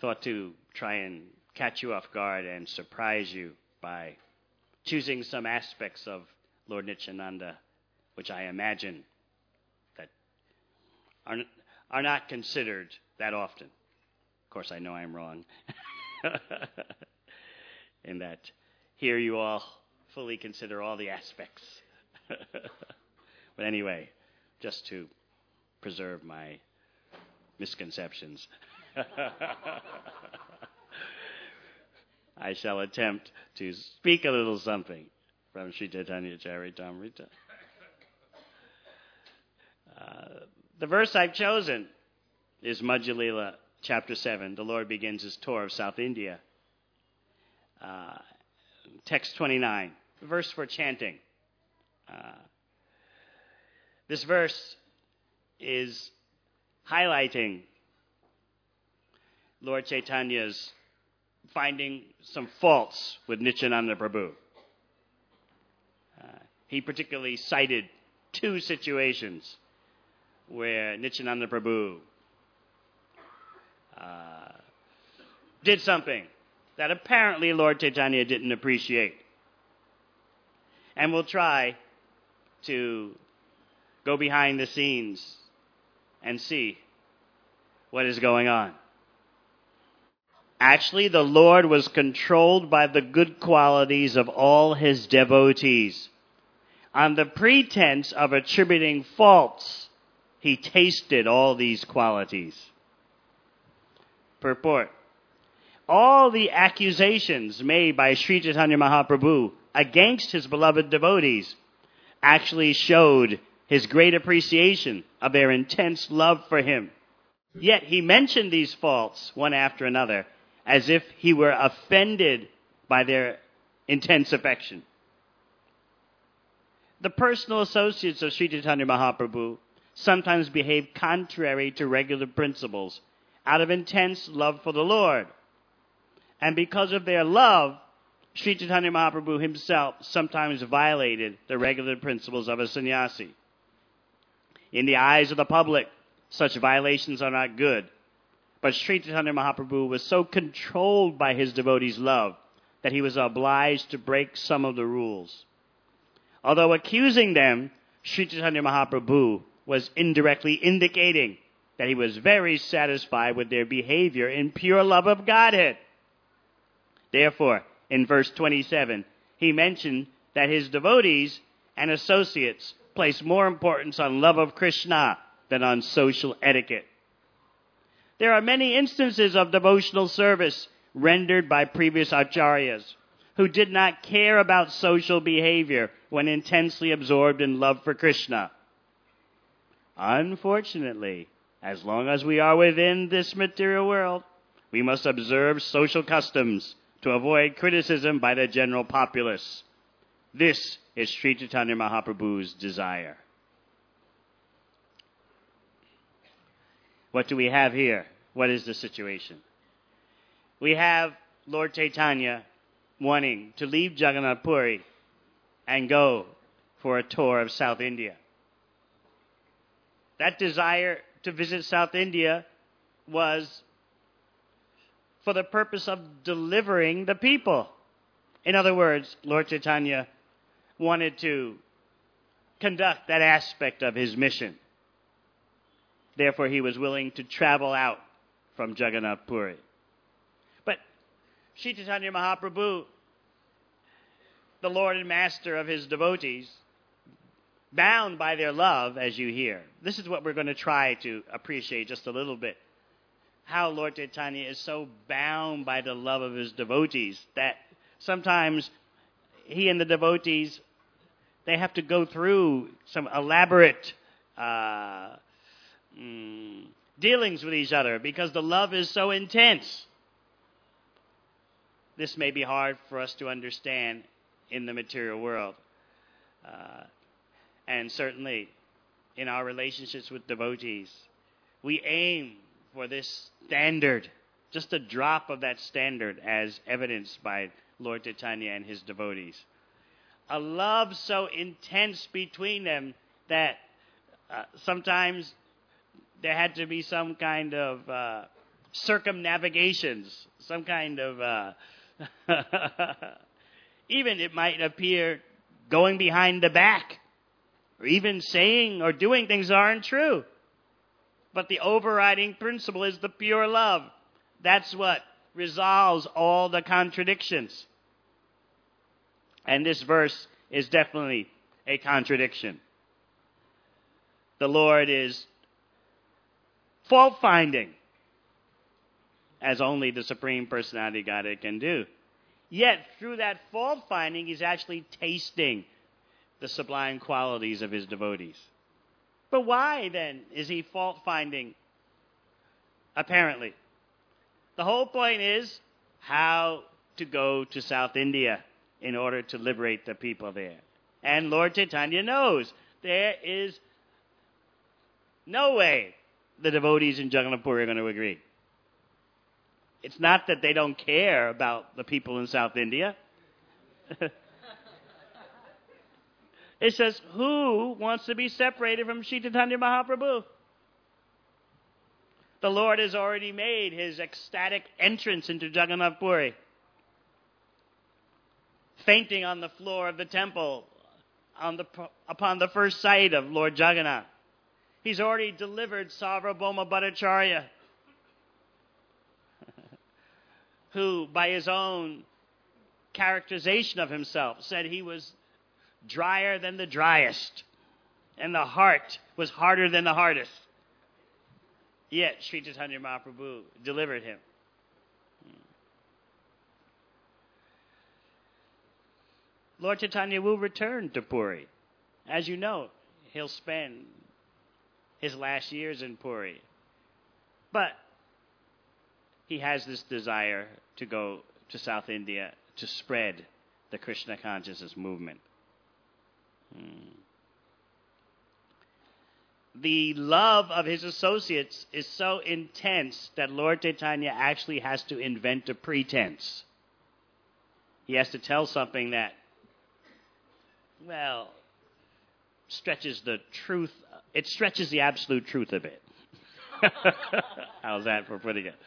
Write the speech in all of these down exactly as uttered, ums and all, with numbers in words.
thought to try and catch you off guard and surprise you by choosing some aspects of Lord Nityananda, which I imagine that are, are not considered that often. Of course, I know I'm wrong. In that here you all fully consider all the aspects. But anyway, just to preserve my misconceptions, I shall attempt to speak a little something from Sri Chaitanya Charitamrita. Uh, the verse I've chosen is Madhya Lila, chapter seven. The Lord begins his tour of South India. Uh, text twenty-nine, verse for chanting. Uh, this verse is highlighting Lord Chaitanya's finding some faults with Nityananda Prabhu. Uh, he particularly cited two situations where Nityananda Prabhu uh, did something that apparently Lord Chaitanya didn't appreciate. And we'll try to go behind the scenes and see what is going on. Actually, the Lord was controlled by the good qualities of all his devotees. On the pretense of attributing faults, he tasted all these qualities. Purport. All the accusations made by Sri Chaitanya Mahaprabhu against his beloved devotees actually showed his great appreciation of their intense love for him. Yet he mentioned these faults one after another as if he were offended by their intense affection. The personal associates of Sri Chaitanya Mahaprabhu sometimes behaved contrary to regular principles out of intense love for the Lord. And because of their love, Sri Chaitanya Mahaprabhu himself sometimes violated the regular principles of a sannyasi. In the eyes of the public, such violations are not good. But Sri Chaitanya Mahaprabhu was so controlled by his devotees' love that he was obliged to break some of the rules. Although accusing them, Sri Chaitanya Mahaprabhu was indirectly indicating that he was very satisfied with their behavior in pure love of Godhead. Therefore, in verse twenty-seven, he mentioned that his devotees and associates place more importance on love of Krishna than on social etiquette. There are many instances of devotional service rendered by previous acharyas who did not care about social behavior when intensely absorbed in love for Krishna. Unfortunately, as long as we are within this material world, we must observe social customs to avoid criticism by the general populace. This is Sri Chaitanya Mahaprabhu's desire. What do we have here? What is the situation? We have Lord Chaitanya wanting to leave Jagannath Puri and go for a tour of South India. That desire to visit South India was for the purpose of delivering the people. In other words, Lord Chaitanya wanted to conduct that aspect of his mission. Therefore, he was willing to travel out from Jagannath Puri. But Sri Chaitanya Mahaprabhu, the Lord and Master of his devotees, bound by their love, as you hear. This is what we're going to try to appreciate just a little bit. How Lord Chaitanya is so bound by the love of his devotees that sometimes he and the devotees, they have to go through some elaborate uh, mm, dealings with each other because the love is so intense. This may be hard for us to understand in the material world. Uh, and certainly in our relationships with devotees, we aim for this standard, just a drop of that standard as evidenced by Lord Chaitanya and his devotees. A love so intense between them that uh, sometimes there had to be some kind of uh, circumnavigations, some kind of, uh, even it might appear going behind the back, or even saying or doing things that aren't true. But the overriding principle is the pure love. That's what resolves all the contradictions. And this verse is definitely a contradiction. The Lord is fault-finding, as only the Supreme Personality of Godhead can do. Yet, through that fault-finding, he's actually tasting the sublime qualities of his devotees. But why, then, is he fault-finding? Apparently. The whole point is how to go to South India in order to liberate the people there. And Lord Chaitanya knows there is no way the devotees in Jagannath Puri are going to agree. It's not that they don't care about the people in South India. It says, who wants to be separated from Sri Chaitanya Mahaprabhu? The Lord has already made his ecstatic entrance into Jagannath Puri, fainting on the floor of the temple on the, upon the first sight of Lord Jagannath. He's already delivered Sarvabhauma Bhattacharya, who, by his own characterization of himself, said he was drier than the driest, and the heart was harder than the hardest. Yet, Sri Chaitanya Mahaprabhu delivered him. Lord Chaitanya will return to Puri. As you know, he'll spend his last years in Puri. But he has this desire to go to South India to spread the Krishna consciousness movement. Hmm. The love of his associates is so intense that Lord Chaitanya actually has to invent a pretense. He has to tell something that, well, stretches the truth. It stretches the absolute truth a bit. How's that for putting it?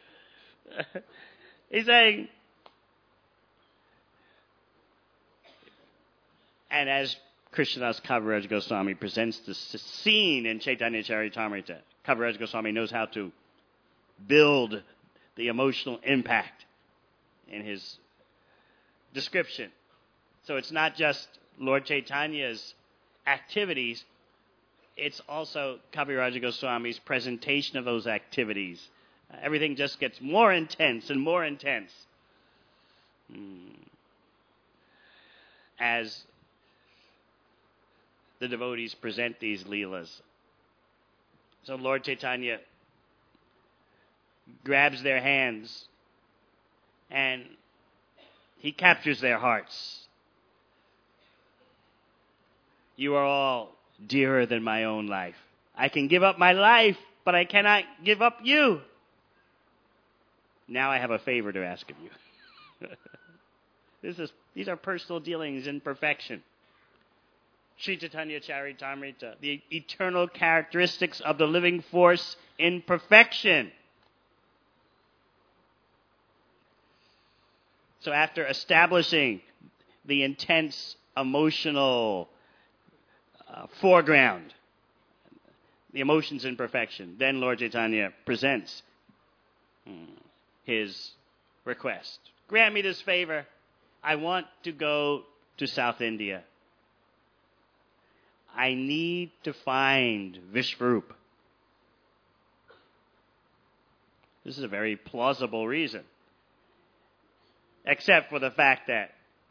He's saying, and as Krishnadas Kaviraj Goswami presents the scene in Chaitanya Charitamrita, Kaviraj Goswami knows how to build the emotional impact in his description. So it's not just Lord Chaitanya's activities, it's also Kaviraj Goswami's presentation of those activities. Uh, everything just gets more intense and more intense mm. as the devotees present these leelas. So Lord Chaitanya grabs their hands and he captures their hearts. You are all dearer than my own life. I can give up my life, but I cannot give up you. Now I have a favor to ask of you. This is, these are personal dealings in perfection. Sri Chaitanya Charitamrita, the eternal characteristics of the living force in perfection. So after establishing the intense emotional uh, foreground, the emotions in perfection, then Lord Chaitanya presents hmm, his request. Grant me this favor. I want to go to South India. I need to find Vishvarup. This is a very plausible reason. Except for the fact that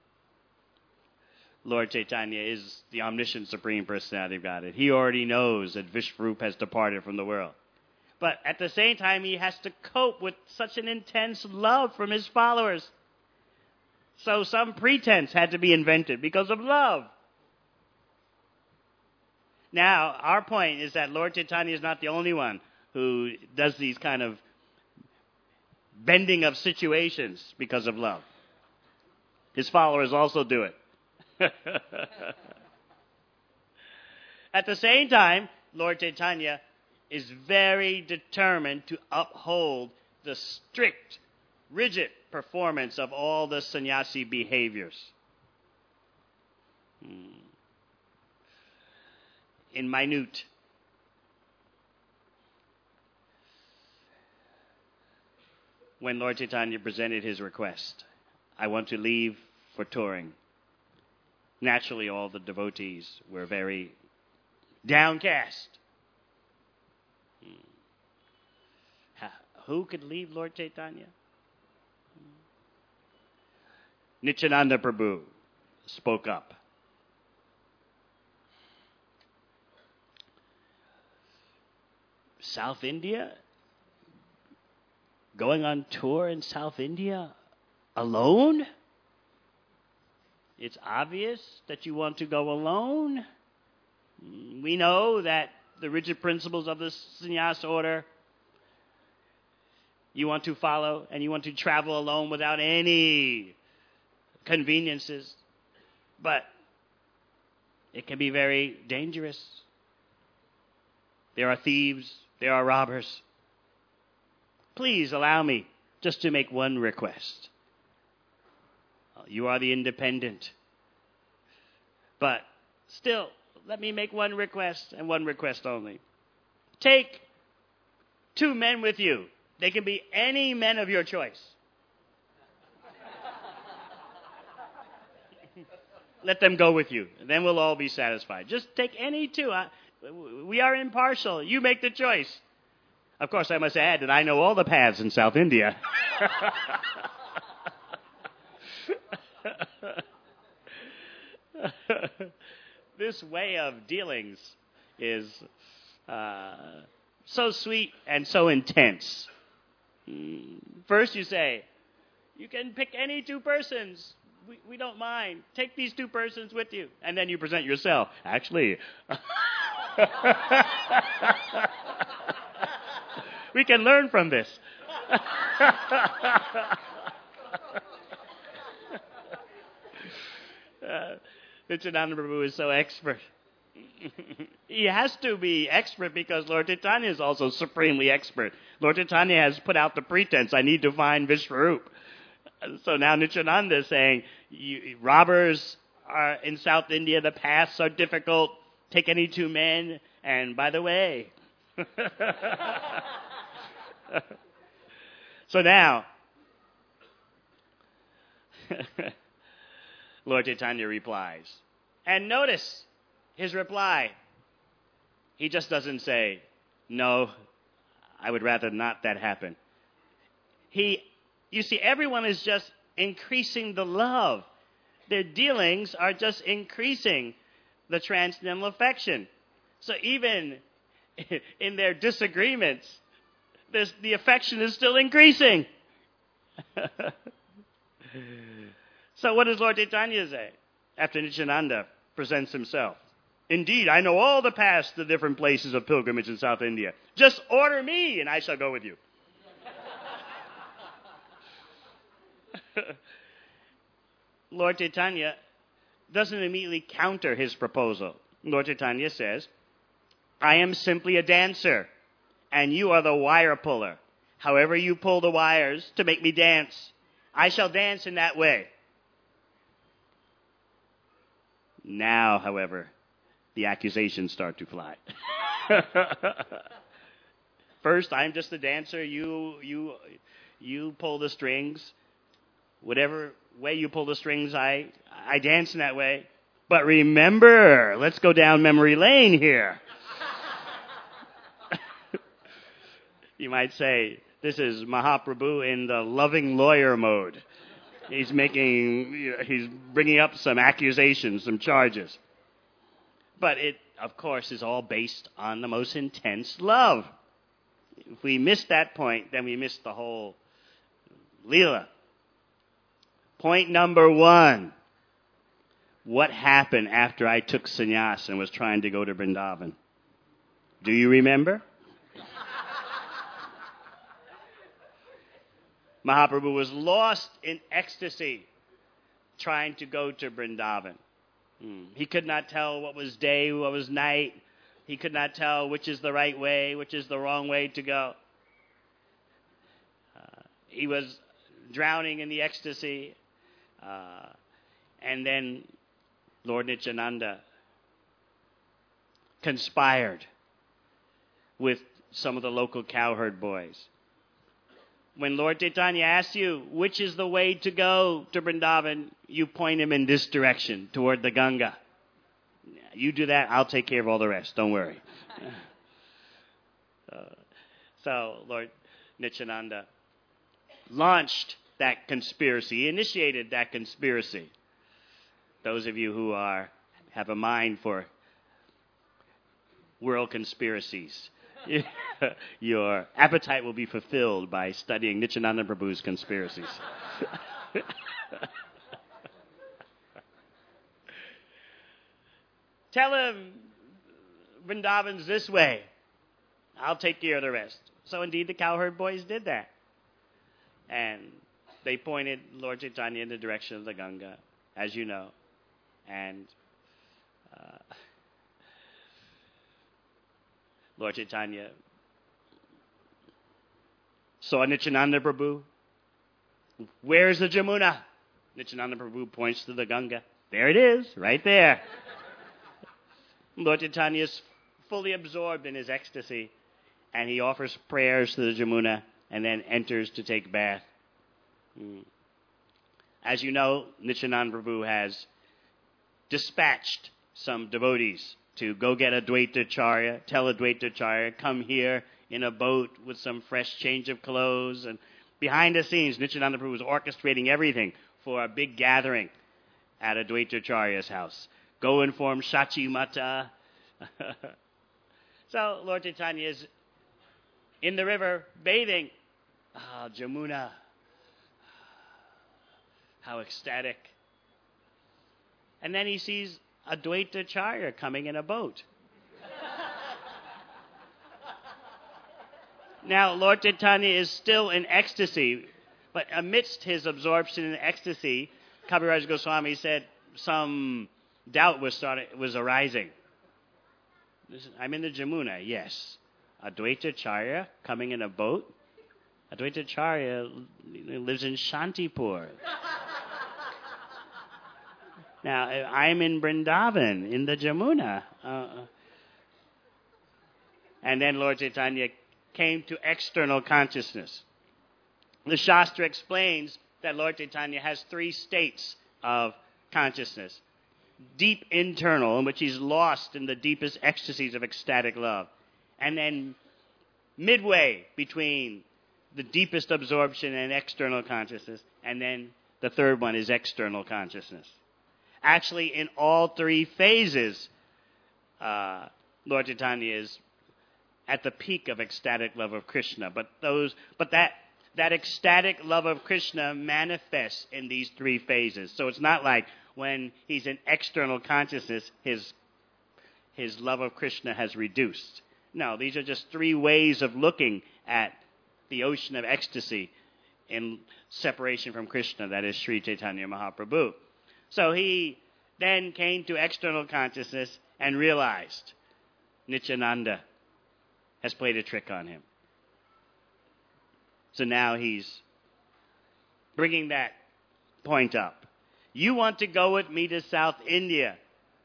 Lord Chaitanya is the omniscient Supreme Personality of Godhead. He already knows that Vishvarup has departed from the world. But at the same time, he has to cope with such an intense love from his followers. So some pretense had to be invented because of love. Now, our point is that Lord Chaitanya is not the only one who does these kind of bending of situations because of love. His followers also do it. At the same time, Lord Chaitanya is very determined to uphold the strict, rigid performance of all the sannyasi behaviors. Hmm. In minute, when Lord Chaitanya presented his request, I want to leave for touring. Naturally, all the devotees were very downcast. Who could leave Lord Chaitanya? Nityananda Prabhu spoke up. South India? Going on tour in South India alone? It's obvious that you want to go alone. We know that the rigid principles of the sannyas order you want to follow, and you want to travel alone without any conveniences. But it can be very dangerous. There are thieves, there are robbers. Please allow me just to make one request. You are the independent. But still, let me make one request, and one request only. Take two men with you. They can be any men of your choice. Let them go with you, and then we'll all be satisfied. Just take any two. I, we are impartial. You make the choice. Of course, I must add that I know all the paths in South India. This way of dealings is uh, so sweet and so intense. First you say, you can pick any two persons. We, we don't mind. Take these two persons with you. And then you present yourself. Actually, we can learn from this. uh, Nityananda Prabhu is so expert. He has to be expert because Lord Chaitanya is also supremely expert. Lord Chaitanya has put out the pretense, I need to find Vishwarup. So now Nityananda is saying, you, robbers are in South India, the paths are difficult, take any two men, and by the way. So now, Lord Chaitanya replies. And notice his reply. He just doesn't say, no, I would rather not that happen. He, you see, everyone is just increasing the love. Their dealings are just increasing the transcendental affection. So even in their disagreements, this, the affection is still increasing. So what does Lord Chaitanya say after Nityananda presents himself? Indeed, I know all the paths to different places of pilgrimage in South India. Just order me, and I shall go with you. Lord Chaitanya doesn't immediately counter his proposal. Lord Chaitanya says, I am simply a dancer, and you are the wire puller. However you pull the wires to make me dance, I shall dance in that way. Now, however, the accusations start to fly. First, I'm just a dancer. You, you, you pull the strings. Whatever way you pull the strings, I, I dance in that way. But remember, let's go down memory lane here. You might say, this is Mahaprabhu in the loving lawyer mode. He's making, he's bringing up some accusations, some charges. But it, of course, is all based on the most intense love. If we miss that point, then we miss the whole Leela. Point number one. What happened after I took sannyas and was trying to go to Vrindavan? Do you remember? Mahaprabhu was lost in ecstasy trying to go to Vrindavan. Hmm. He could not tell what was day, what was night. He could not tell which is the right way, which is the wrong way to go. Uh, he was drowning in the ecstasy. Uh, and then Lord Nityananda conspired with some of the local cowherd boys. When Lord Chaitanya asks you, which is the way to go to Vrindavan, you point him in this direction, toward the Ganga. You do that, I'll take care of all the rest, don't worry. uh, so Lord Nityananda launched that conspiracy. He initiated that conspiracy. Those of you who are have a mind for world conspiracies, your appetite will be fulfilled by studying Nityananda Prabhu's conspiracies. Tell him Vrindavan's this way. I'll take care of the rest. So indeed the cowherd boys did that. And they pointed Lord Chaitanya in the direction of the Ganga, as you know. And uh, Lord Chaitanya saw Nityananda Prabhu. Where's the Jamuna? Nityananda Prabhu points to the Ganga. There it is, right there. Lord Chaitanya is fully absorbed in his ecstasy, and he offers prayers to the Jamuna and then enters to take bath. Mm. As you know, Nityananda Prabhu has dispatched some devotees to go get Advaitacharya, tell Advaitacharya, come here in a boat with some fresh change of clothes. And behind the scenes, Nityananda Prabhu was orchestrating everything for a big gathering at Advaitacharya's house. Go inform Shachi Mata. So Lord Chaitanya is in the river bathing. Ah, Jamuna. How ecstatic. And then he sees Advaitacharya coming in a boat. Now, Lord Chaitanya is still in ecstasy, but amidst his absorption in ecstasy, Kaviraj Goswami said some doubt was started, was arising. I'm in the Jamuna, yes. Advaitacharya coming in a boat? Advaitacharya lives in Shantipur. Now, I'm in Vrindavan, in the Jamuna. Uh, and then Lord Chaitanya came to external consciousness. The Shastra explains that Lord Chaitanya has three states of consciousness. Deep internal, in which he's lost in the deepest ecstasies of ecstatic love. And then midway between the deepest absorption and external consciousness. And then the third one is external consciousness. Actually, in all three phases, uh, Lord Chaitanya is at the peak of ecstatic love of Krishna. But those, but that that ecstatic love of Krishna manifests in these three phases. So it's not like when he's in external consciousness, his his love of Krishna has reduced. No, these are just three ways of looking at the ocean of ecstasy in separation from Krishna, that is Sri Chaitanya Mahaprabhu. So he then came to external consciousness and realized Nityananda has played a trick on him. So now he's bringing that point up. You want to go with me to South India.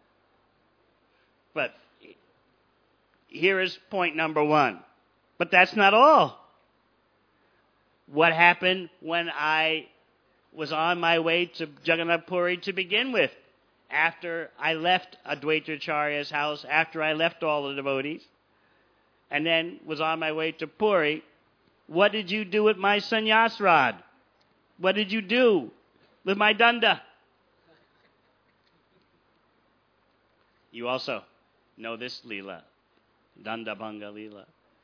But here is point number one. But that's not all. What happened when I was on my way to Jagannath Puri to begin with? After I left Advaitacharya's house, after I left all the devotees, and then was on my way to Puri, what did you do with my sannyas rod? What did you do with my danda? You also know this Leela, Danda Bhanga Leela.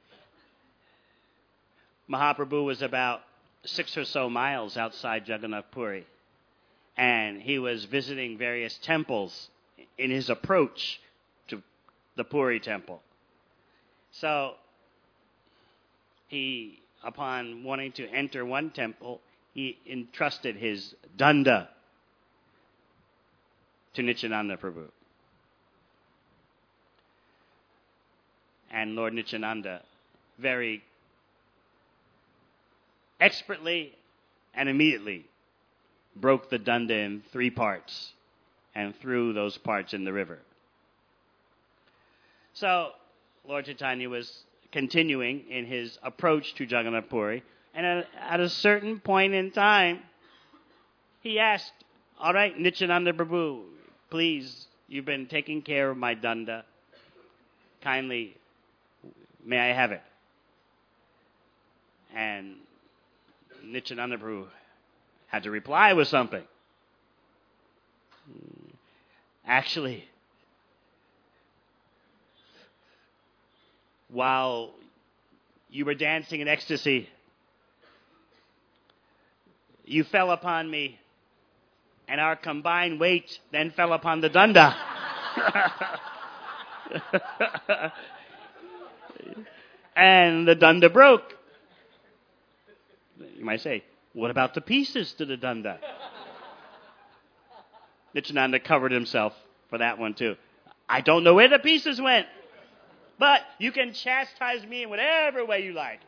Mahaprabhu was about six or so miles outside Jagannath Puri, and he was visiting various temples in his approach to the Puri temple. So he, upon wanting to enter one temple, he entrusted his danda to Nityananda Prabhu. And Lord Nityananda very expertly and immediately broke the danda in three parts and threw those parts in the river. So Lord Chaitanya was continuing in his approach to Jagannath Puri, and at, at a certain point in time, he asked, all right, Nityananda Prabhu, please, you've been taking care of my danda. Kindly, may I have it? And Nityananda Prabhu had to reply with something. Actually, while you were dancing in ecstasy, you fell upon me, and our combined weight then fell upon the danda. And the danda broke. You might say, what about the pieces to the danda? Nityananda covered himself for that one too. I don't know where the pieces went, but you can chastise me in whatever way you like.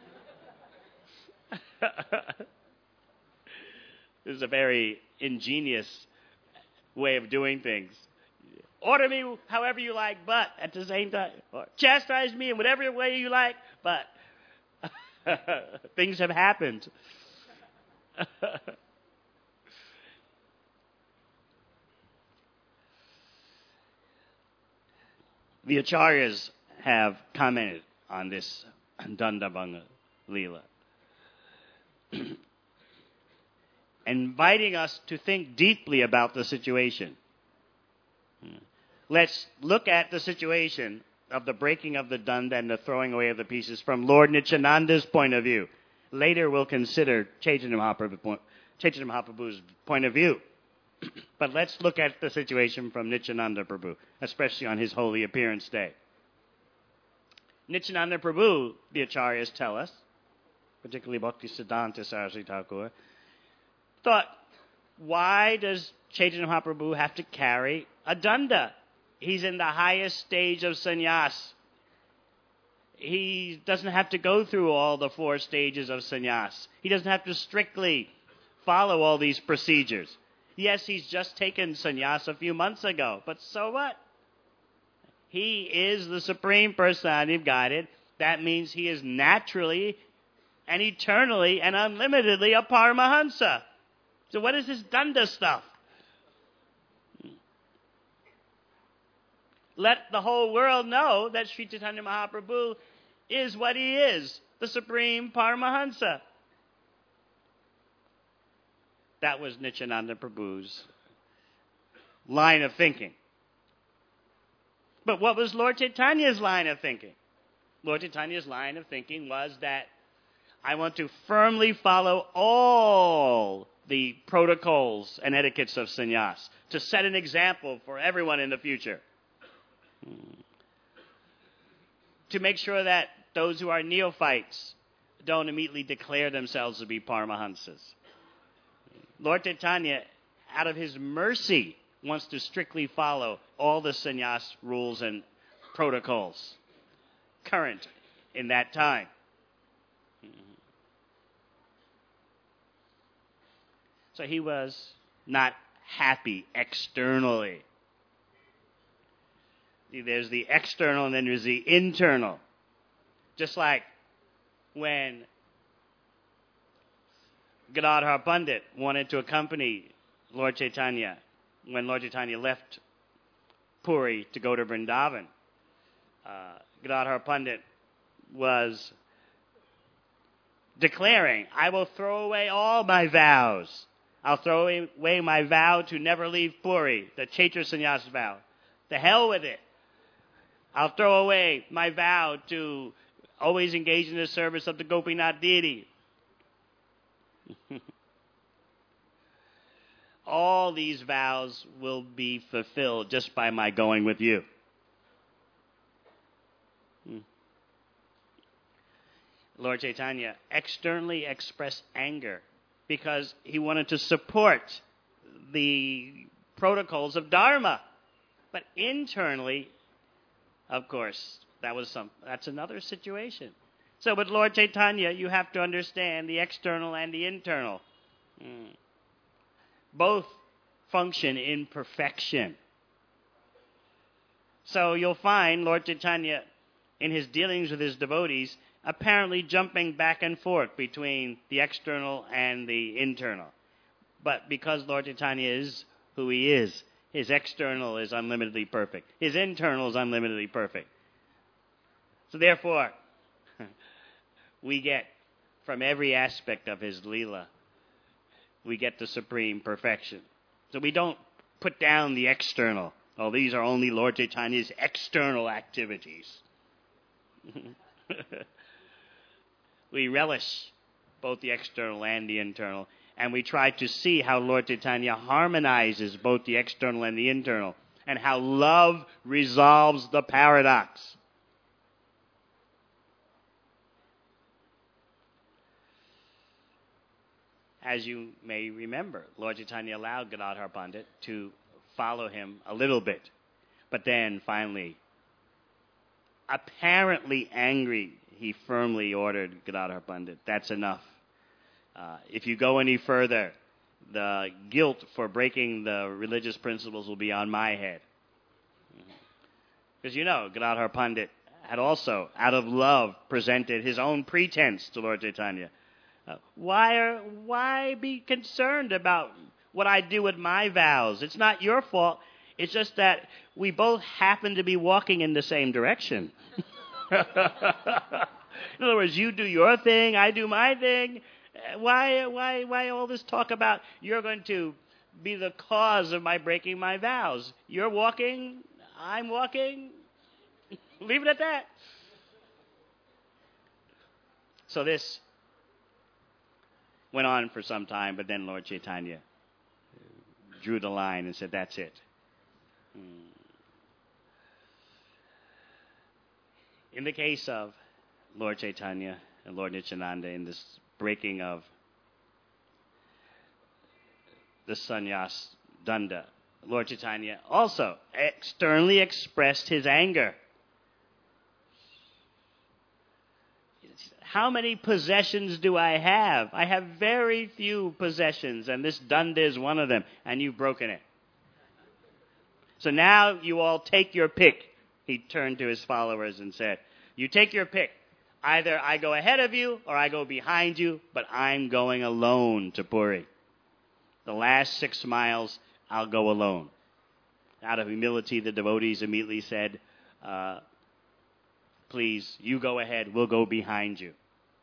This is a very ingenious way of doing things. Order me however you like, but at the same time, or chastise me in whatever way you like, but things have happened. The Acharyas have commented on this Dandabhanga Leela, inviting us to think deeply about the situation. Let's look at the situation of the breaking of the danda and the throwing away of the pieces from Lord Nityananda's point of view. Later we'll consider Chaitanya Mahaprabhu, Chaitanya Mahaprabhu's point of view. But let's look at the situation from Nityananda Prabhu, especially on his holy appearance day. Nityananda Prabhu, the Acharyas tell us, particularly Bhakti Siddhanta Saraswati Thakur, thought, why does Chaitanya Mahaprabhu have to carry a danda? He's in the highest stage of sannyas. He doesn't have to go through all the four stages of sannyas. He doesn't have to strictly follow all these procedures. Yes, he's just taken sannyas a few months ago, but so what? He is the Supreme Personality of Godhead. That means he is naturally and eternally and unlimitedly a Paramahansa. So what is this danda stuff? Let the whole world know that Sri Chaitanya Mahaprabhu is what he is, the Supreme Paramahansa. That was Nityananda Prabhu's line of thinking. But what was Lord Chaitanya's line of thinking? Lord Chaitanya's line of thinking was that I want to firmly follow all the protocols and etiquettes of sannyas to set an example for everyone in the future. To make sure that those who are neophytes don't immediately declare themselves to be Paramahansas. Lord Chaitanya, out of his mercy, wants to strictly follow all the sannyas rules and protocols current in that time. So he was not happy externally. There's the external and then there's the internal. Just like when Gadadhar Pandit wanted to accompany Lord Chaitanya when Lord Chaitanya left Puri to go to Vrindavan. Uh, Gadadhar Pandit was declaring, I will throw away all my vows. I'll throw away my vow to never leave Puri, the Chaitra Sannyas vow. The hell with it. I'll throw away my vow to always engage in the service of the Gopinath deity. All these vows will be fulfilled just by my going with you. Hmm. Lord Chaitanya externally expressed anger because he wanted to support the protocols of Dharma. But internally, of course, that was some. That's another situation. So with Lord Chaitanya, you have to understand the external and the internal. Mm. Both function in perfection. So you'll find Lord Chaitanya, in his dealings with his devotees, apparently jumping back and forth between the external and the internal. But because Lord Chaitanya is who he is, his external is unlimitedly perfect. His internal is unlimitedly perfect. So therefore, we get, from every aspect of his Leela, we get the supreme perfection. So we don't put down the external. Oh, these are only Lord Chaitanya's external activities. We relish both the external and the internal, and we try to see how Lord Chaitanya harmonizes both the external and the internal, and how love resolves the paradox. As you may remember, Lord Chaitanya allowed Gadadhar Pandit to follow him a little bit. But then, finally, apparently angry, he firmly ordered Gadadhar Pandit, that's enough. Uh, if you go any further, the guilt for breaking the religious principles will be on my head. Because you know, Gadadhar Pandit had also, out of love, presented his own pretense to Lord Chaitanya. Uh, why are, why be concerned about what I do with my vows? It's not your fault. It's just that we both happen to be walking in the same direction. In other words, you do your thing, I do my thing. Why, why, why all this talk about you're going to be the cause of my breaking my vows? You're walking, I'm walking. Leave it at that. So this went on for some time, but then Lord Chaitanya drew the line and said, that's it. In the case of Lord Chaitanya and Lord Nityananda in this breaking of the sannyas danda, Lord Chaitanya also externally expressed his anger. How many possessions do I have? I have very few possessions, and this danda is one of them, and you've broken it. So now you all take your pick. He turned to his followers and said, you take your pick. Either I go ahead of you or I go behind you, but I'm going alone to Puri. The last six miles, I'll go alone. Out of humility, the devotees immediately said, uh, please, you go ahead, we'll go behind you.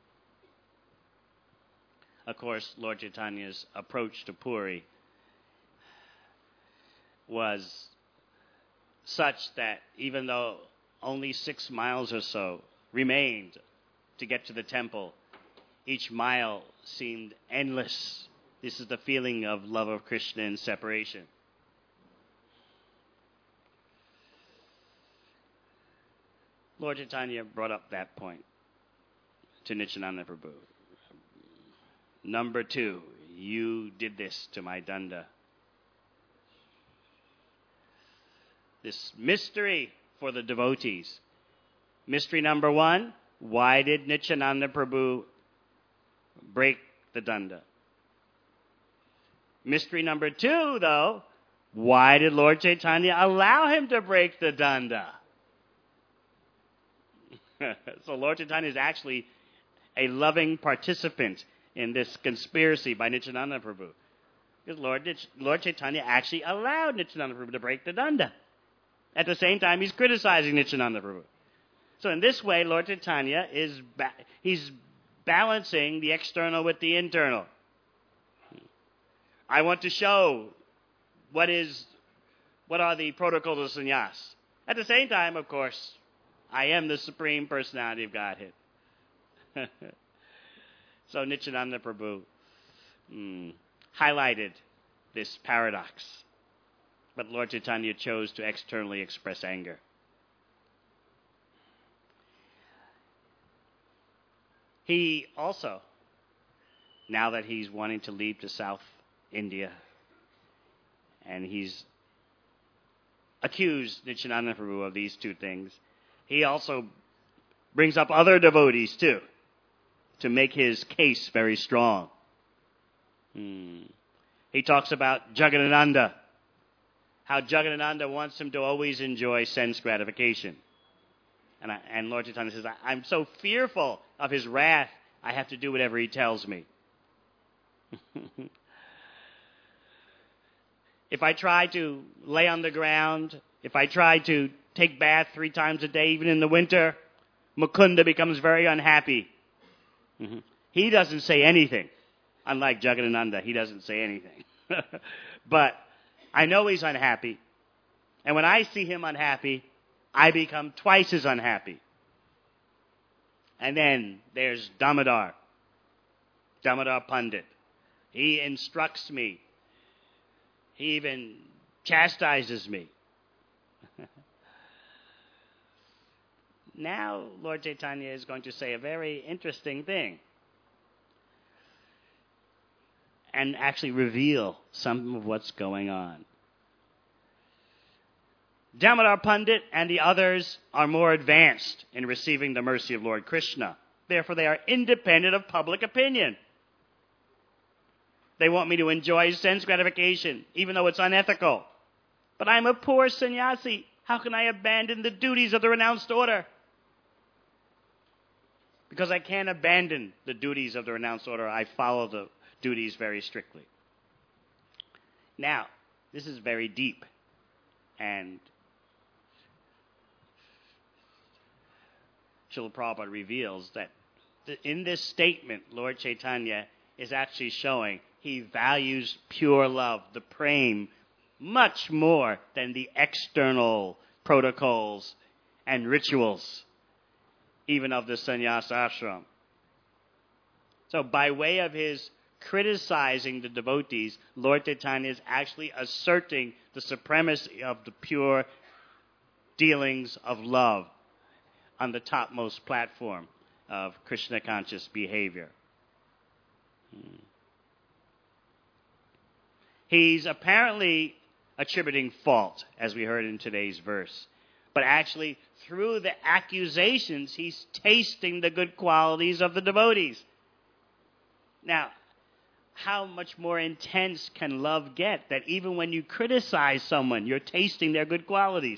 Of course, Lord Chaitanya's approach to Puri was such that even though only six miles or so remained to get to the temple, each mile seemed endless. This is the feeling of love of Krishna and separation. Lord Chaitanya brought up that point to Nityananda Prabhu. Number two, you did this to my danda. This mystery for the devotees. Mystery number one, why did Nityananda Prabhu break the danda? Mystery number two, though, why did Lord Chaitanya allow him to break the danda? So Lord Chaitanya is actually a loving participant in this conspiracy by Nityananda Prabhu. Because Lord, Lord Chaitanya actually allowed Nityananda Prabhu to break the danda. At the same time, he's criticizing Nityananda Prabhu. So in this way, Lord Chaitanya is ba- he's balancing the external with the internal. I want to show what is what are the protocols of sannyas. At the same time, of course, I am the Supreme Personality of Godhead. So Nityananda Prabhu mm, highlighted this paradox. But Lord Chaitanya chose to externally express anger. He also, now that he's wanting to leave to South India, and he's accused Nityananda Prabhu of these two things, he also brings up other devotees too, to make his case very strong. Hmm. He talks about Jagadananda, how Jagadananda wants him to always enjoy sense gratification. And, I, and Lord Chaitanya says, I'm so fearful of his wrath, I have to do whatever he tells me. If I try to lay on the ground, if I try to take bath three times a day, even in the winter, Mukunda becomes very unhappy. Mm-hmm. He doesn't say anything. Unlike Jagadananda, he doesn't say anything. But I know he's unhappy. And when I see him unhappy, I become twice as unhappy. And then there's Damodar, Damodar Pandit. He instructs me. He even chastises me. Now, Lord Chaitanya is going to say a very interesting thing and actually reveal some of what's going on. Damodar Pandit and the others are more advanced in receiving the mercy of Lord Krishna. Therefore, they are independent of public opinion. They want me to enjoy sense gratification, even though it's unethical. But I'm a poor sannyasi. How can I abandon the duties of the renounced order? Because I can't abandon the duties of the renounced order. I follow the duties very strictly. Now, this is very deep. And Srila Prabhupada reveals that in this statement, Lord Chaitanya is actually showing he values pure love, the prem, much more than the external protocols and rituals, even of the sannyasa ashram. So by way of his criticizing the devotees, Lord Chaitanya is actually asserting the supremacy of the pure dealings of love on the topmost platform of Krishna conscious behavior. Hmm. He's apparently attributing fault, as we heard in today's verse. But actually, through the accusations, he's tasting the good qualities of the devotees. Now, how much more intense can love get that even when you criticize someone, you're tasting their good qualities?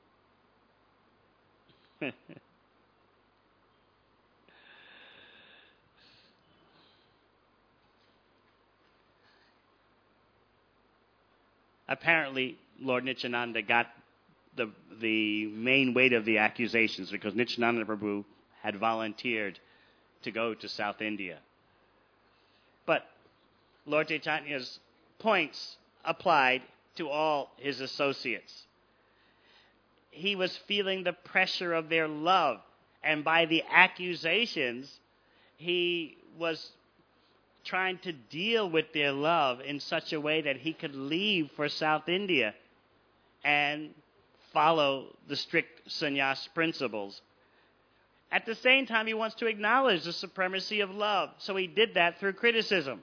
Apparently, Lord Nityananda got the the main weight of the accusations because Nityananda Prabhu had volunteered to go to South India. But Lord Chaitanya's points applied to all his associates. He was feeling the pressure of their love, and by the accusations, he was trying to deal with their love in such a way that he could leave for South India and follow the strict sannyas principles. At the same time, he wants to acknowledge the supremacy of love, so he did that through criticism.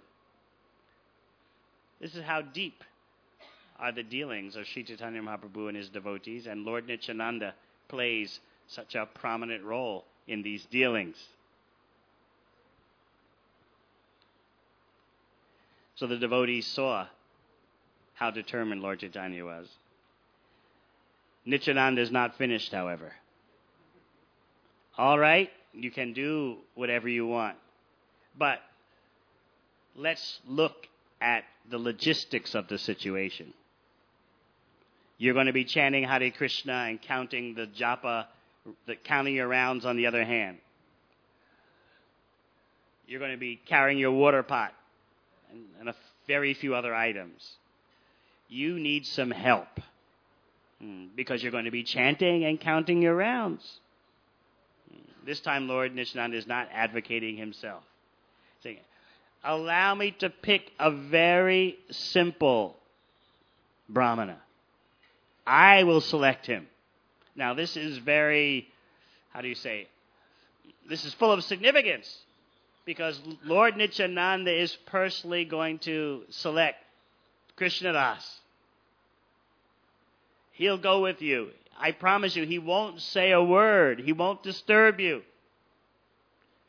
This is how deep are the dealings of Sri Chaitanya Mahaprabhu and his devotees, and Lord Nityananda plays such a prominent role in these dealings. So the devotees saw how determined Lord Chaitanya was. Nityananda is not finished, however. All right, you can do whatever you want. But let's look at the logistics of the situation. You're going to be chanting Hare Krishna and counting the japa, the counting your rounds on the other hand. You're going to be carrying your water pot and, and a very few other items. You need some help hmm, because you're going to be chanting and counting your rounds. This time, Lord Nityananda is not advocating himself. Saying, allow me to pick a very simple brahmana. I will select him. Now, this is very, how do you say, this is full of significance because Lord Nityananda is personally going to select Krishnadas. He'll go with you. I promise you, he won't say a word. He won't disturb you.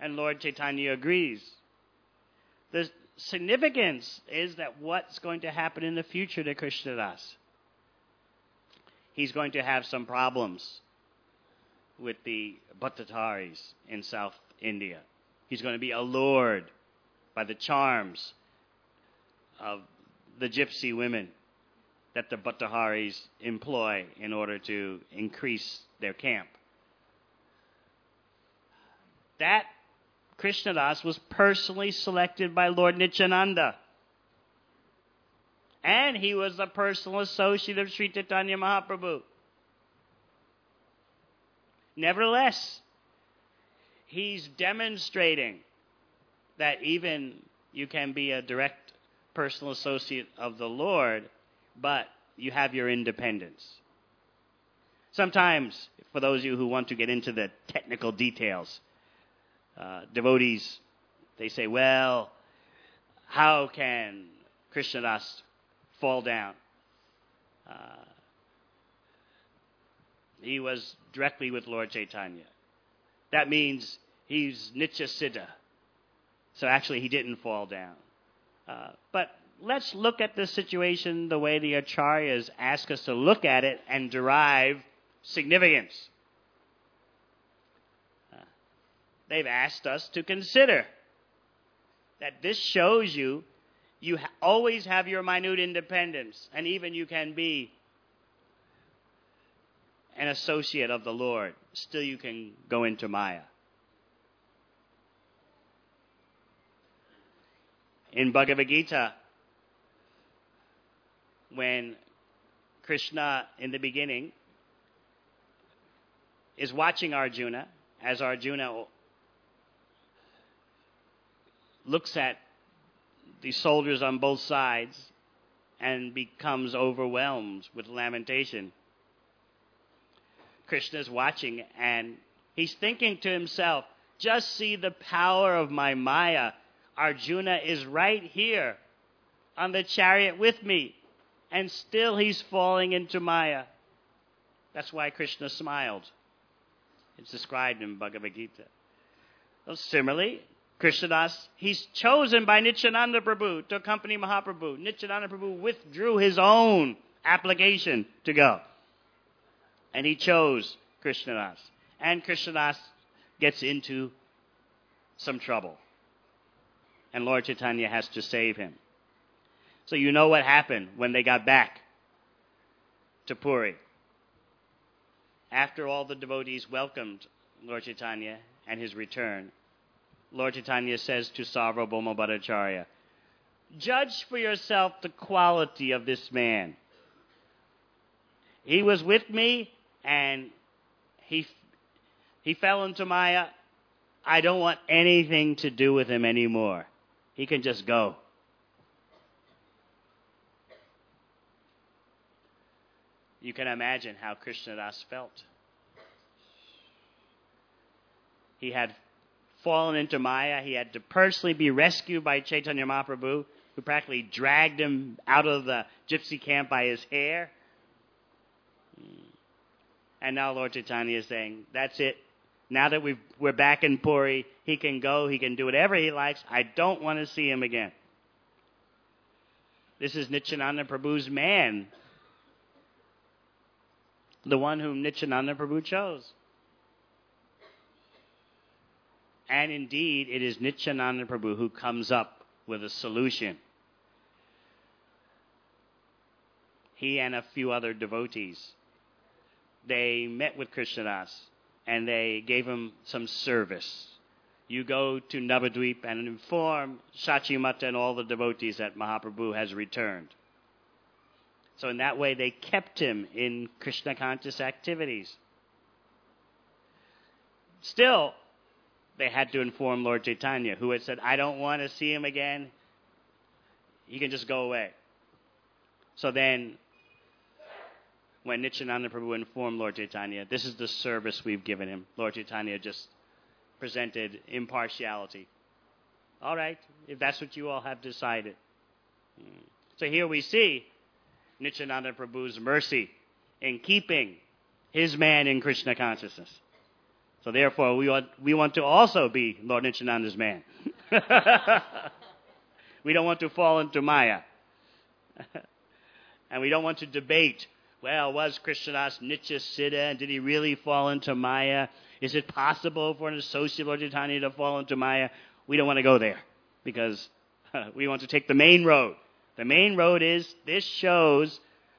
And Lord Chaitanya agrees. The significance is that what's going to happen in the future to Krishnadas? He's going to have some problems with the Bhattataris in South India. He's going to be allured by the charms of the gypsy women that the Bhattataris employ in order to increase their camp. That Krishnadas was personally selected by Lord Nityananda. And he was a personal associate of Sri Chaitanya Mahaprabhu. Nevertheless, he's demonstrating that even you can be a direct personal associate of the Lord, but you have your independence. Sometimes, for those of you who want to get into the technical details, uh, devotees, they say, well, how can Krishnadas fall down? Uh, he was directly with Lord Chaitanya. That means he's Nitya Siddha. So actually he didn't fall down. Uh, but let's look at the situation the way the Acharyas ask us to look at it and derive significance. Uh, they've asked us to consider that this shows you you ha- always have your minute independence, and even you can be an associate of the Lord. Still you can go into Maya. In Bhagavad Gita, when Krishna, in the beginning, is watching Arjuna, as Arjuna looks at the soldiers on both sides and becomes overwhelmed with lamentation. Krishna is watching and he's thinking to himself, just see the power of my Maya. Arjuna is right here on the chariot with me, and still he's falling into Maya. That's why Krishna smiled. It's described in Bhagavad Gita. Well, similarly, Krishnadas, he's chosen by Nityananda Prabhu to accompany Mahaprabhu. Nityananda Prabhu withdrew his own application to go. And he chose Krishnadas. And Krishnadas gets into some trouble. And Lord Chaitanya has to save him. So you know what happened when they got back to Puri. After all the devotees welcomed Lord Chaitanya and his return, Lord Chaitanya says to Sarvabhauma Bhattacharya, judge for yourself the quality of this man. He was with me and he, he fell into Maya. I don't want anything to do with him anymore. He can just go. You can imagine how Krishnadas felt. He had fallen into Maya. He had to personally be rescued by Chaitanya Mahaprabhu, who practically dragged him out of the gypsy camp by his hair. And now Lord Chaitanya is saying, that's it. Now that we've, we're back in Puri, he can go, he can do whatever he likes. I don't want to see him again. This is Nityananda Prabhu's man. The one whom Nityananda Prabhu chose. And indeed, it is Nityananda Prabhu who comes up with a solution. He and a few other devotees, they met with Krishnadas and they gave him some service. You go to Navadvip and inform Shachimata and all the devotees that Mahaprabhu has returned. So in that way, they kept him in Krishna conscious activities. Still, they had to inform Lord Chaitanya, who had said, I don't want to see him again. He can just go away. So then, when Nityananda Prabhu informed Lord Chaitanya, this is the service we've given him, Lord Chaitanya just presented impartiality. All right, if that's what you all have decided. So here we see Nityananda Prabhu's mercy in keeping his man in Krishna consciousness. So therefore, we want, we want to also be Lord Nityananda's man. We don't want to fall into Maya. And we don't want to debate, well, was Krishnadas Nitya Siddha, and did he really fall into Maya? Is it possible for an associate of Lord Chaitanya to fall into Maya? We don't want to go there, because uh, we want to take the main road. The main road is, this shows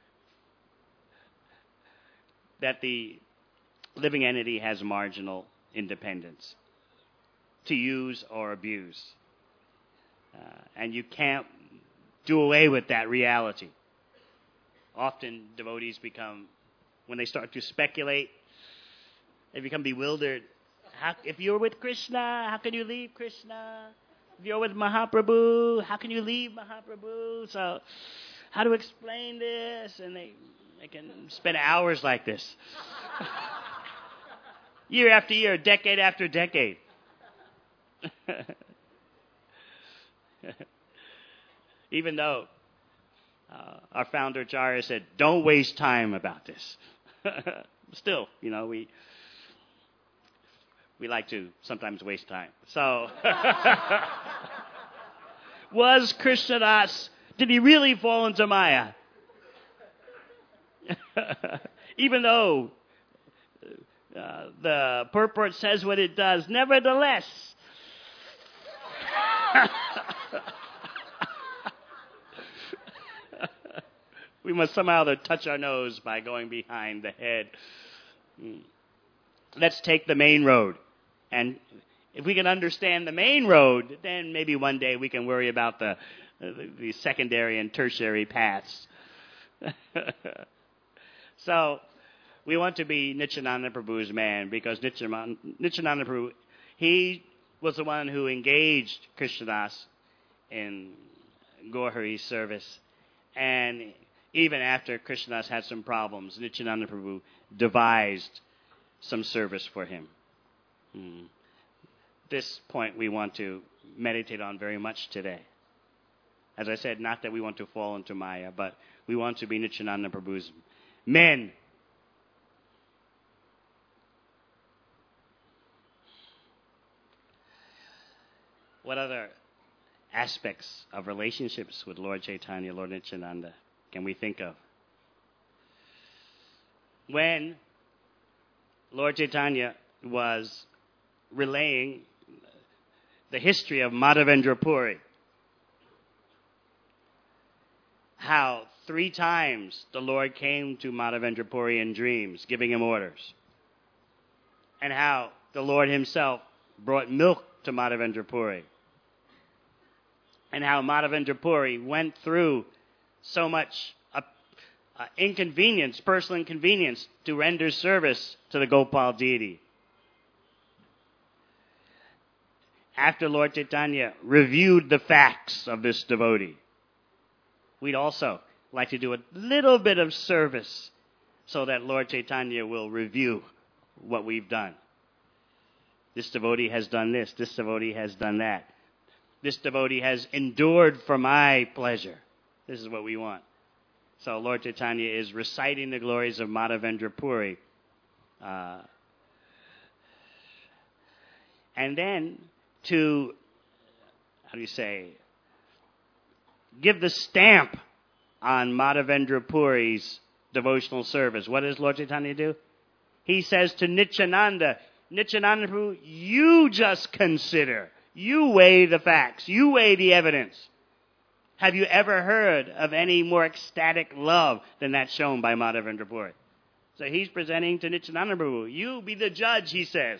that the living entity has marginal independence to use or abuse. Uh, and you can't do away with that reality. Often devotees become, when they start to speculate, they become bewildered. How, if you're with Krishna, how can you leave Krishna? If you're with Mahaprabhu, how can you leave Mahaprabhu? So, how to explain this? And they, they can spend hours like this. Year after year, decade after decade. Even though uh, our founder Acharya said, don't waste time about this. Still, you know, we we like to sometimes waste time. So, was Krishnadas, did he really fall into Maya? Even though uh, the purport says what it does, nevertheless, we must somehow touch our nose by going behind the head. Let's take the main road. And if we can understand the main road, then maybe one day we can worry about the, the, the secondary and tertiary paths. So, we want to be Nityananda Prabhu's man, because Nityananda, Nityananda Prabhu, he was the one who engaged Krishnadas in Gaurhari's service. And even after Krishnadas had some problems, Nityananda Prabhu devised some service for him. Hmm. This point we want to meditate on very much today. As I said, not that we want to fall into Maya, but we want to be Nityananda Prabhu's men. What other aspects of relationships with Lord Chaitanya, Lord Nityananda, can we think of? When Lord Chaitanya was relaying the history of Madhavendra Puri, how three times the Lord came to Madhavendra Puri in dreams, giving him orders, and how the Lord himself brought milk to Madhavendra Puri, and how Madhavendra Puri went through so much uh, uh, inconvenience, personal inconvenience, to render service to the Gopal deity. After Lord Chaitanya reviewed the facts of this devotee, we'd also like to do a little bit of service so that Lord Chaitanya will review what we've done. This devotee has done this. This devotee has done that. This devotee has endured for my pleasure. This is what we want. So Lord Chaitanya is reciting the glories of Madhavendra Puri. Uh, and then to, how do you say, give the stamp on Madhavendra Puri's devotional service. What does Lord Chaitanya do? He says to Nityananda, Nityananda Prabhu, you just consider. You weigh the facts. You weigh the evidence. Have you ever heard of any more ecstatic love than that shown by Madhavendra Puri? So he's presenting to Nityananda Prabhu. You be the judge, he says.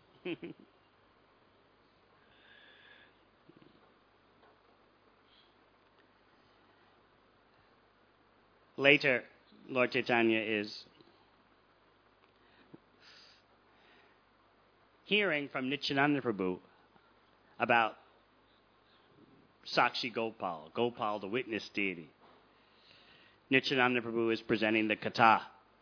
Later, Lord Chaitanya is hearing from Nityananda Prabhu about Sakshi Gopal, Gopal the witness deity. Nityananda Prabhu is presenting the Katha.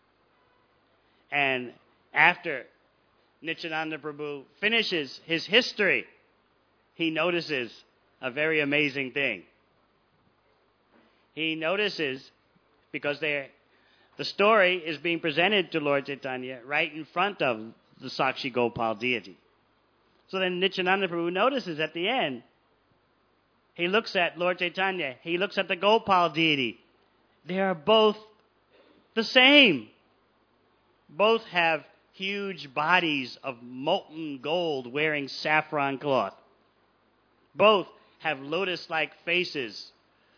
And after Nityananda Prabhu finishes his history, he notices a very amazing thing. He notices, because the story is being presented to Lord Chaitanya right in front of the Sakshi Gopal deity. So then Nityananda Prabhu notices at the end, he looks at Lord Chaitanya, he looks at the Gopal deity. They are both the same. Both have huge bodies of molten gold wearing saffron cloth. Both have lotus-like faces.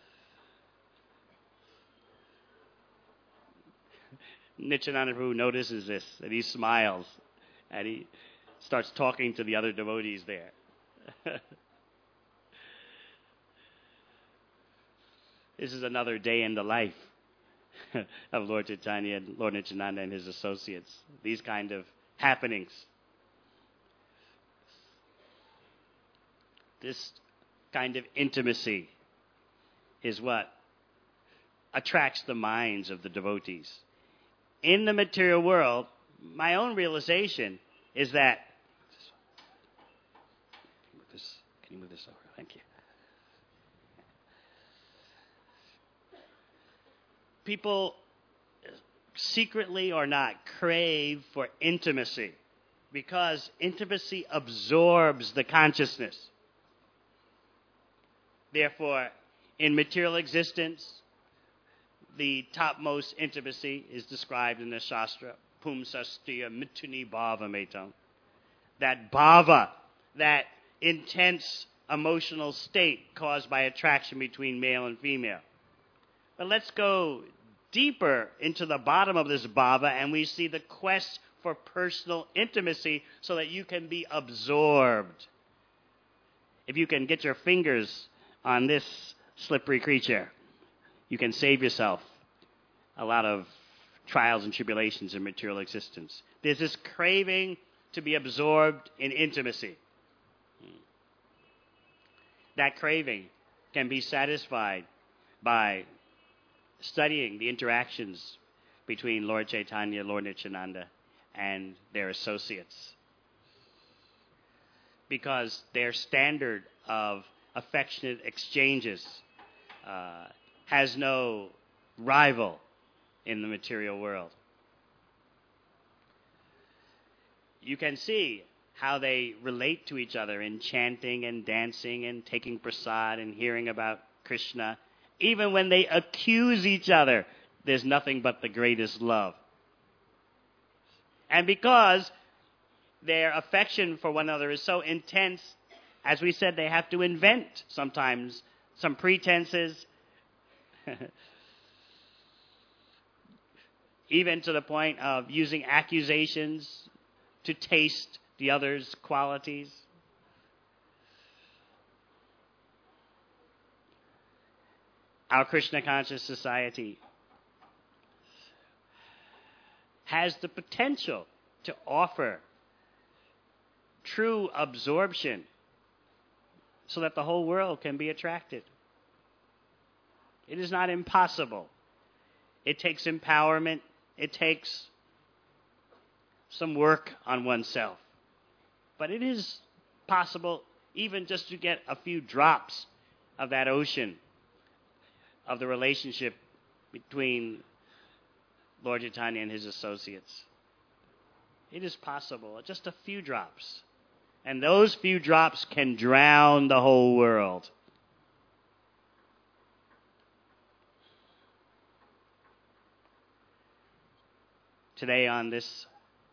Nityananda Prabhu notices this, and he smiles, and he starts talking to the other devotees there. This is another day in the life of Lord Chaitanya and Lord Nityananda and his associates. These kind of happenings. This kind of intimacy is what attracts the minds of the devotees. In the material world, my own realization is that... Can you move this over? Thank you. People secretly or not crave for intimacy because intimacy absorbs the consciousness. Therefore, in material existence, the topmost intimacy is described in the Shastra, Pumsastiya Mituni Bhava Metam. That bhava, that intense emotional state caused by attraction between male and female. But let's go deeper into the bottom of this bhava, and we see the quest for personal intimacy so that you can be absorbed. If you can get your fingers on this slippery creature, you can save yourself a lot of trials and tribulations in material existence. There's this craving to be absorbed in intimacy. That craving can be satisfied by studying the interactions between Lord Chaitanya, Lord Nityananda, and their associates. Because their standard of affectionate exchanges uh, has no rival in the material world. You can see how they relate to each other in chanting and dancing and taking prasad and hearing about Krishna. Even when they accuse each other, there's nothing but the greatest love. And because their affection for one another is so intense, as we said, they have to invent sometimes some pretenses, even to the point of using accusations to taste the other's qualities. Our Krishna conscious society has the potential to offer true absorption so that the whole world can be attracted. It is not impossible. It takes empowerment. It takes some work on oneself. But it is possible even just to get a few drops of that ocean of the relationship between Lord Chaitanya and his associates. It is possible, just a few drops. And those few drops can drown the whole world. Today, on this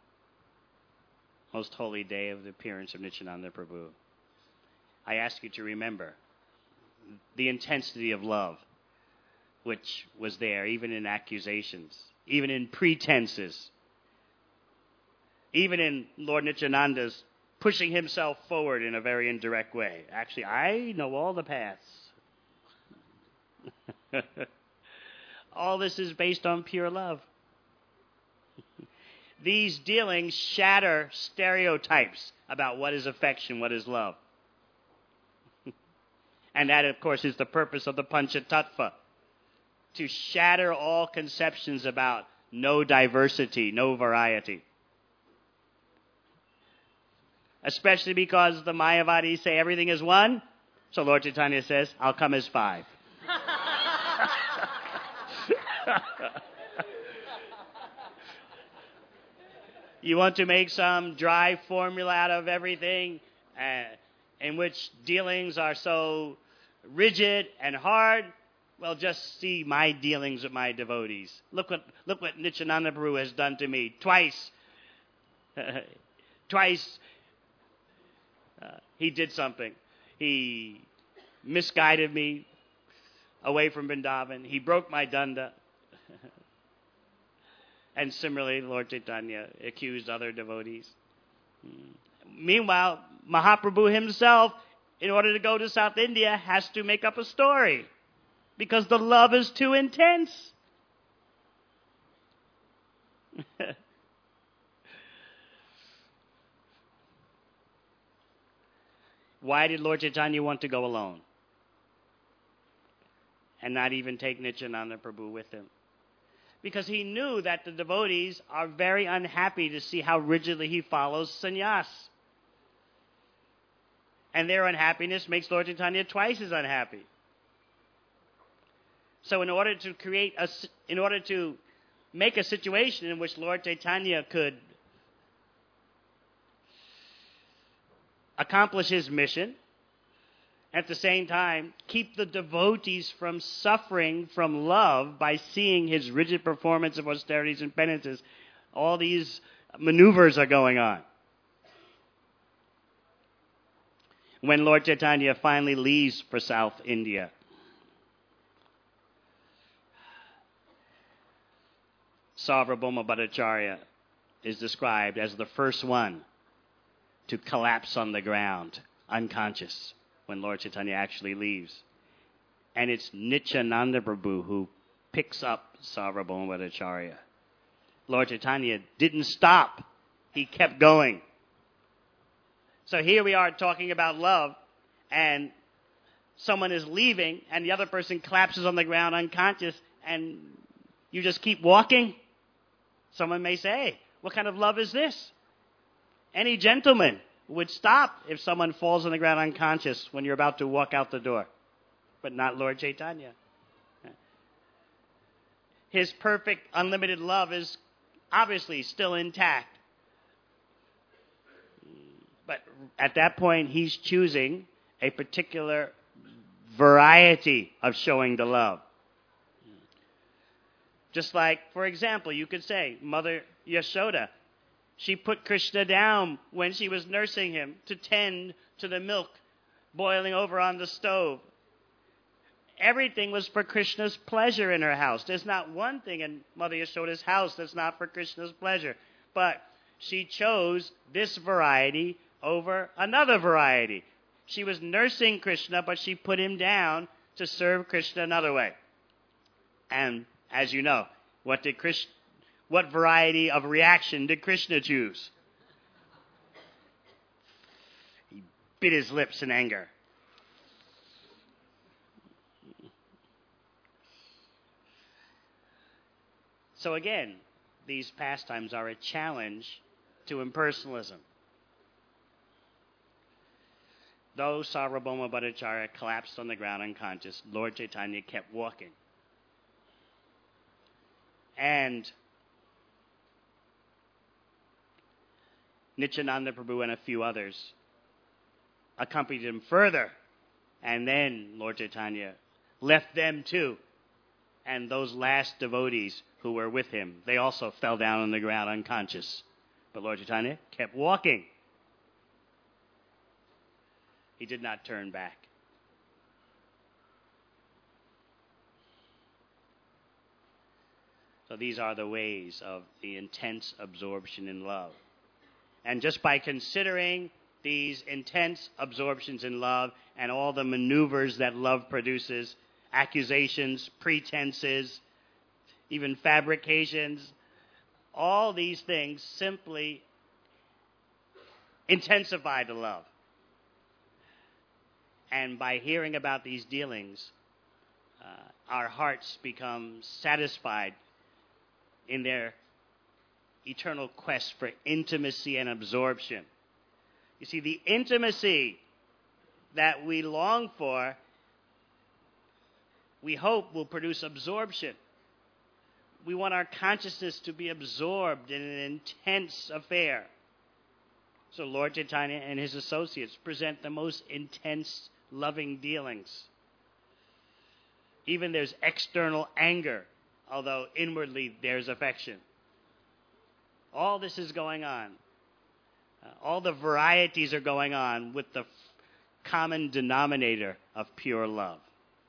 most holy day of the appearance of Nityananda Prabhu, I ask you to remember the intensity of love which was there, even in accusations, even in pretenses, even in Lord Nityananda's pushing himself forward in a very indirect way. Actually, I know all the paths. All this is based on pure love. These dealings shatter stereotypes about what is affection, what is love. And that, of course, is the purpose of the Panchatattva, to shatter all conceptions about no diversity, no variety. Especially because the Mayavadis say everything is one, so Lord Chaitanya says, I'll come as five. You want to make some dry formula out of everything, uh, in which dealings are so rigid and hard? Well, just see my dealings with my devotees. Look what look what Nityananda Prabhu has done to me twice. Twice uh, he did something. He misguided me away from Vrindavan. He broke my danda. And similarly, Lord Chaitanya accused other devotees. Meanwhile, Mahaprabhu himself, in order to go to South India, has to make up a story because the love is too intense. Why did Lord Chaitanya want to go alone and not even take Nityananda Prabhu with him? Because he knew that the devotees are very unhappy to see how rigidly he follows sannyas. And their unhappiness makes Lord Chaitanya twice as unhappy. So in order to create a, in order to make a situation in which Lord Chaitanya could accomplish his mission, at the same time, keep the devotees from suffering from love by seeing his rigid performance of austerities and penances. All these maneuvers are going on. When Lord Chaitanya finally leaves for South India, Sarvabhauma Bhattacharya is described as the first one to collapse on the ground, unconscious, when Lord Chaitanya actually leaves. And it's Nityananda Prabhu who picks up Sarvabhauma Bhattacharya. Lord Chaitanya didn't stop. He kept going. So here we are talking about love, and someone is leaving, and the other person collapses on the ground unconscious, and you just keep walking? Someone may say, what kind of love is this? Any gentleman would stop if someone falls on the ground unconscious when you're about to walk out the door, but not Lord Chaitanya. His perfect, unlimited love is obviously still intact. But at that point, he's choosing a particular variety of showing the love. Just like, for example, you could say, Mother Yashoda, she put Krishna down when she was nursing him to tend to the milk boiling over on the stove. Everything was for Krishna's pleasure in her house. There's not one thing in Mother Yashoda's house that's not for Krishna's pleasure. But she chose this variety over another variety. She was nursing Krishna, but she put him down to serve Krishna another way. And as you know, what did Krishna, what variety of reaction did Krishna choose? He bit his lips in anger. So again, these pastimes are a challenge to impersonalism. Though Sarvabhauma Bhattacharya collapsed on the ground unconscious, Lord Chaitanya kept walking. And Nityananda Prabhu and a few others accompanied him further. And then Lord Chaitanya left them too. And those last devotees who were with him, they also fell down on the ground unconscious. But Lord Chaitanya kept walking. He did not turn back. So these are the ways of the intense absorption in love. And just by considering these intense absorptions in love and all the maneuvers that love produces, accusations, pretenses, even fabrications, all these things simply intensify the love. And by hearing about these dealings, uh, our hearts become satisfied in their eternal quest for intimacy and absorption. You see, the intimacy that we long for, we hope will produce absorption. we want our consciousness to be absorbed in an intense affair. So Lord Chaitanya and his associates present the most intense, loving dealings. Even there's external anger, although inwardly there's affection. All this is going on. Uh, all the varieties are going on with the f- common denominator of pure love.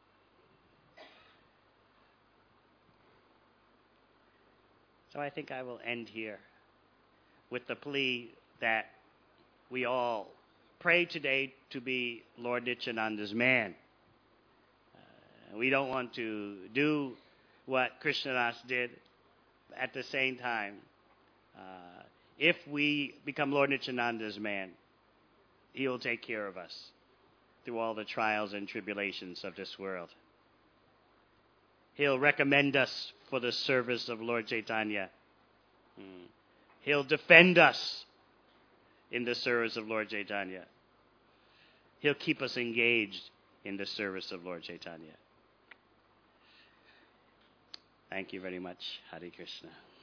So I think I will end here with the plea that we all pray today to be Lord Nityananda's man. Uh, we don't want to do what Krishnadas did. At the same time, uh, if we become Lord Nityananda's man, he will take care of us through all the trials and tribulations of this world. He'll recommend us for the service of Lord Chaitanya. Hmm. He'll defend us in the service of Lord Chaitanya. He'll keep us engaged in the service of Lord Chaitanya. Thank you very much. Hare Krishna.